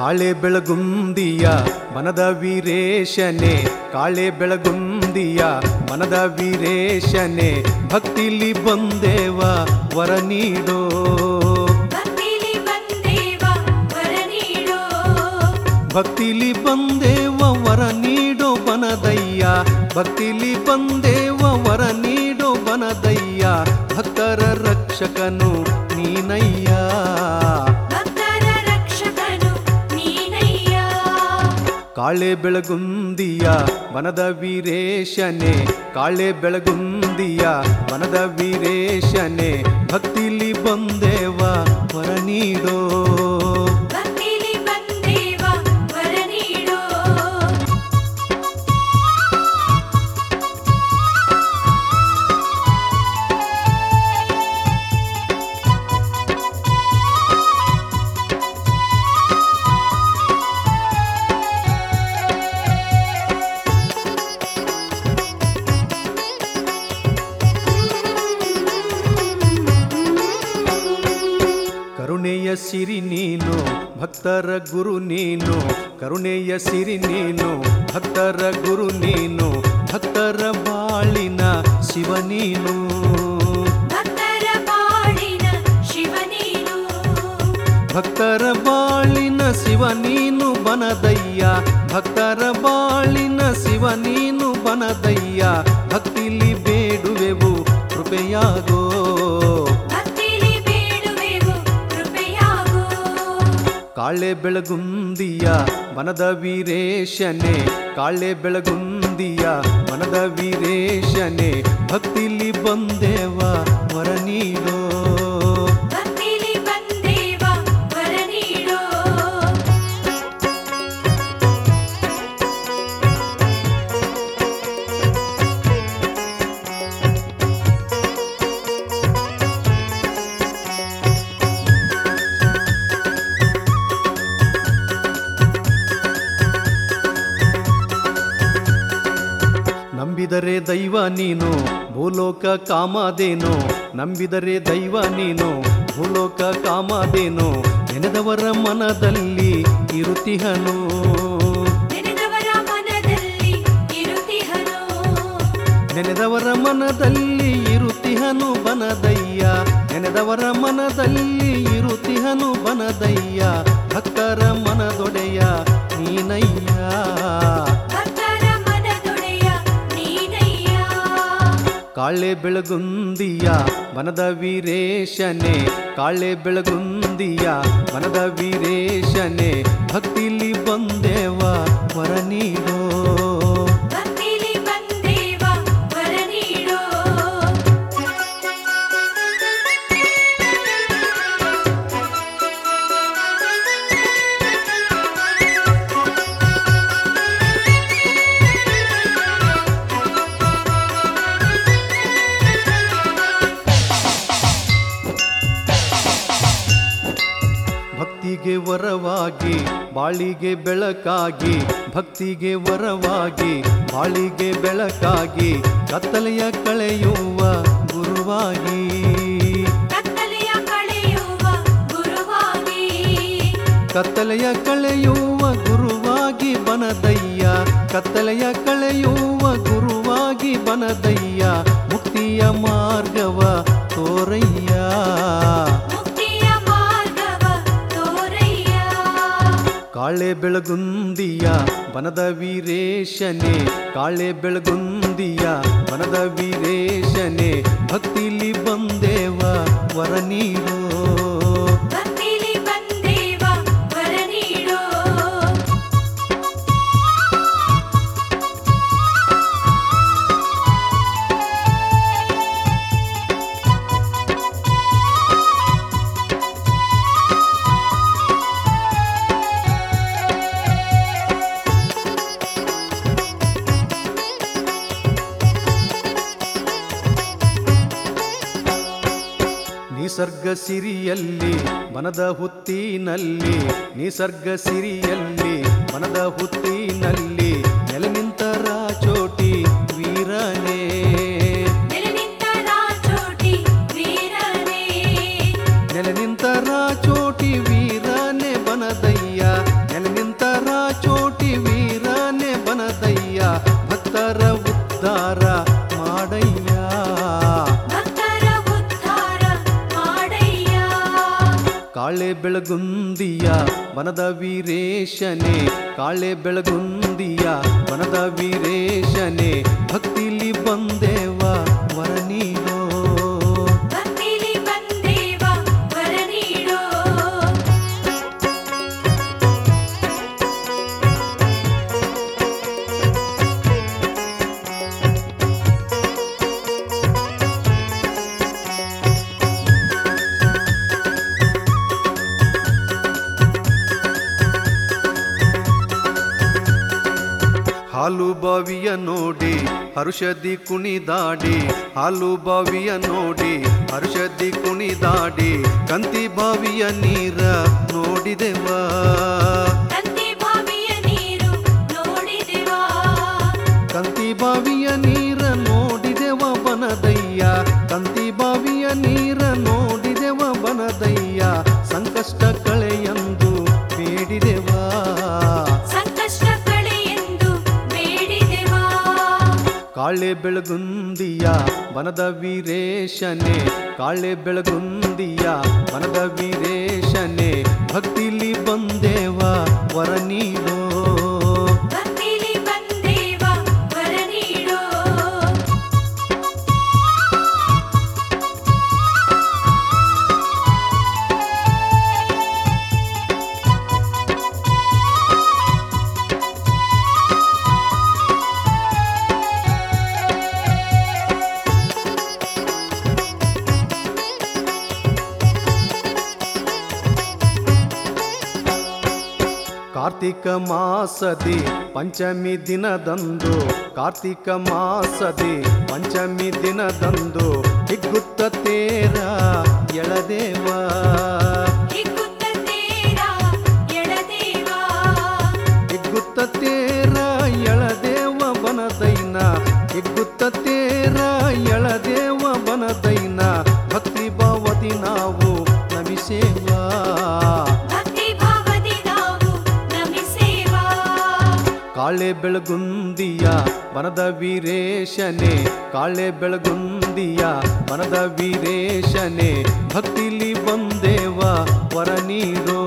ಕಾಳೆ ಬೆಳಗುಂದಿಯ ಮನದ ವೀರೇಶನೆ, ಕಾಳೆ ಬೆಳಗುಂದಿಯ ಮನದ ವೀರೇಶನೆ, ಭಕ್ತಿಲಿ ಬಂದೇವ ವರ ನೀಡೋ, ಭಕ್ತಿಲಿ ಬಂದೇವ ವರ ನೀಡೋ, ಭಕ್ತಿಲಿ ಬಂದೇವ ವರ ನೀಡೋ ಬನದಯ್ಯ, ಭಕ್ತಿಲಿ ಬಂದೇವ ವರ ನೀಡೋ ಬನದಯ್ಯ, ಭಕ್ತರ ರಕ್ಷಕನು ನೀನಯ್ಯ, ಭಕ್ತರ ರಕ್ಷಕನು ನೀನಯ್ಯ. ಕಾಳೆ ಬೆಳಗುಂದಿಯ ವನದ ವೀರೇಶನೆ, ಕಾಳೆ ಬೆಳಗುಂದಿಯ ವನದ ವೀರೇಶನೆ, ಭಕ್ತಿಲಿ ಬಂದೇವ ವರ ನೀಡೋ, ಭಕ್ತಿಲಿ ಬಂದೇವ ವರ ನೀಡೋ. ಕರುಣೆಯ ಸಿರಿ ನೀನು ಭಕ್ತರ ಗುರು ನೀನು, ಕರುಣೆಯ ಸಿರಿ ನೀನು ಭಕ್ತರ ಗುರು ನೀನು, ಭಕ್ತರ ಬಾಳಿನ ಶಿವ ನೀನು, ಭಕ್ತರ ಬಾಳಿನ ಶಿವ ನೀನು, ಭಕ್ತರ ಬಾಳಿನ ಶಿವ ನೀನು ಬನದಯ್ಯ, ಭಕ್ತರ ಬಾಳಿನ ಶಿವ ನೀನು ಬನದಯ್ಯ, ಭಕ್ತಿಲಿ ಬೇಡುವೆವು ಕೃಪೆಯಾಗೋ, ಭಕ್ತಿಲಿ ಬೇಡುವೆವು ಕೃಪೆಯಾಗೋ. ಕಾಳೆ ಬೆಳಗುಂದಿಯ ವನದ ವೀರೇಶನೆ, ಕಾಳೆ ಬೆಳಗುಂದಿಯ ವನದ ವೀರೇಶನೆ, ಭಕ್ತಿಲಿ ಬಂದೇವ ವರ ನೀಡೋ, ಭಕ್ತಿಲಿ ಬಂದೇವ ವರ ನೀಡೋ. ನಂಬಿದರೆ ದೈವ ನೀನು ಭೂಲೋಕ ಕಾಮದೇನು, ನಂಬಿದರೆ ದೈವ ನೀನು ಭೂಲೋಕ ಕಾಮದೇನು, ನೆನೆದವರ ಮನದಲ್ಲಿ ಇರುತಿಹನು, ನೆನೆದವರ ಮನದಲ್ಲಿ ಇರುತಿಹನು, ನೆನೆದವರ ಮನದಲ್ಲಿ ಇರುತಿಹನು ಬನದಯ್ಯ, ನೆನೆದವರ ಮನದಲ್ಲಿ ಇರುತಿಹನು ಬನದಯ್ಯ, ಭಕ್ತರ ಮನದೊಡೆಯ ನೀನಯ್ಯ, ಭಕ್ತರ ಮನದೊಡೆಯ ನೀನಯ್ಯ. ಕಾಳೆ ಬೆಳಗುಂದಿಯ ವನದ ವೀರೇಶನೆ, ಕಾಳೆ ಬೆಳಗುಂದಿಯ ವನದ ವೀರೇಶನೆ, ಭಕ್ತಿಲಿ ಬಂದೇವ ವರ ನೀಡೋ, ಭಕ್ತಿಲಿ ಬಂದೇವ ವರ ನೀಡೋ. ಭಕ್ತಿಗೆ ವರವಾಗಿ ಬಾಳಿಗೆ ಬೆಳಕಾಗಿ, ಭಕ್ತಿಗೆ ವರವಾಗಿ ಬಾಳಿಗೆ ಬೆಳಕಾಗಿ, ಕತ್ತಲೆಯ ಕಳೆಯುವ ಗುರುವಾಗಿ, ಕತ್ತಲೆಯ ಕಳೆಯುವ ಗುರುವಾಗಿ, ಕತ್ತಲೆಯ ಕಳೆಯುವ ಗುರುವಾಗಿ ಬನದಯ್ಯ, ಕತ್ತಲೆಯ ಕಳೆಯುವ ಗುರುವಾಗಿ ಬನದಯ್ಯ, ಮುಕ್ತಿಯ ಮಾರ್ಗವ ತೋರಯ್ಯ, ಮುಕ್ತಿಯ ಮಾರ್ಗವ ತೋರಯ್ಯ. ಕಾಳೆ ಬೆಳಗುಂದಿಯ ವನದ ವೀರೇಶನೆ, ಕಾಳೆ ಬೆಳಗುಂದಿಯ ವನದ ವೀರೇಶನೆ, ಭಕ್ತಿಲಿ ಬಂದೇವ ವರ ನೀಡೋ, ಭಕ್ತಿಲಿ ಬಂದೇವ ವರ ನೀಡೋ. ನಿಸರ್ಗ ಸಿರಿಯಲ್ಲಿ ವನದ ಹುತ್ತಿನಲ್ಲಿ, ನಿಸರ್ಗ ಸಿರಿಯಲ್ಲಿ ವನದ ಹುತ್ತಿನಲ್ಲಿ, ನೆಲೆ ನಿಂತ ರಾಚೋಟಿ ವೀರನೇ, ನೆಲೆ ನಿಂತ ರಾಚೋಟಿ ವೀರನೇ, ನೆಲೆ ನಿಂತ ರಾಚೋಟಿ ವೀರನೇ ಬನದಯ್ಯ, ನೆಲೆ ಕಾಳೆ ಬೆಳಗುಂದಿಯ ವನದ ವೀರೇಶನೇ ಕಾಳೆ ಬೆಳಗುಂದಿಯ ವನದ ವೀರೇಶನೇ ಭಕ್ತಿಲಿ ಬಂದೇವ ವರ ನೀಡೋ ಭಕ್ತಿಲಿ ಬಂದೇವ ವರ ನೀಡೋ ಹಾಲು ಬಾವಿಯ ನೋಡಿ ಹರುಷದಿ ಕುಣಿದಾಡಿ ಹಾಲು ಬಾವಿಯ ನೋಡಿ ಹರುಷದಿ ಕುಣಿದಾಡಿ ಕಂತಿ ಬಾವಿಯ ನೀರ ನೋಡಿದೆವಾ ತಂದೆ ಬಾವಿಯ ನೀರು ನೋಡಿದೆವಾ ಕಂತಿ ಬಾವಿಯ ನೀರ ನೋಡಿದೆವ ಬನದಯ್ಯ ಕಂತಿ ಬಾವಿಯ ನೀರ ನೋಡಿದೆವ ಬನದಯ್ಯ ಸಂಕಷ್ಟ ಕಳೆಯಂದು ಬೇಡಿದೆವಾ ಸಂಕಷ್ಟ ಕಳೆಯೆಂದು ಬೇಡಿದೆವಾ ಕಾಳೆ ಬೆಳಗುಂದಿಯ ವನದ ವೀರೇಶನೇ ಕಾಳೆ ಬೆಳಗುಂದಿಯ ವನದ ವೀರೇಶನೇ ಭಕ್ತಿಲಿ ಬಂದೇವ ವರ ನೀಡೋ ಭಕ್ತಿಲಿ ಬಂದೇವ ವರ ನೀಡೋ ಕಾರ್ತಿಕ ಮಾಸದಿ ಪಂಚಮಿ ದಿನದಂದು ಕಾರ್ತಿಕ ಮಾಸದಿ ಪಂಚಮಿ ದಿನದಂದು ಹಿಗ್ಗುತ್ತ ತೇರ ಎಳದೇವಾ ಹಿಗ್ಗುತ್ತ ತೇರ ಎಳದೇವಾ ಹಿಗ್ಗುತ್ತ ತೇರ ಎಳದೇವ ಬನದೈನ ಹಿಗ್ಗುತ್ತ ತೇರ ಎಳದೇವ ಬನದೈನ ಭಕ್ತಿ ಭಾವದಿ ನಾವು ನಮಿಸೇವಾ ಭಕ್ತಿ ಭಾವದಿ ನಾವು ನಮಿಸೇವಾ ಕಾಳೆ ಬೆಳಗುಂದಿಯ ವನದ ವೀರೇಶನೇ ಕಾಳೆ ಬೆಳಗುಂದಿಯ ವನದ ವೀರೇಶನೇ ಭಕ್ತಿಲಿ ಬಂದೇವ ವರ ನೀಡೋ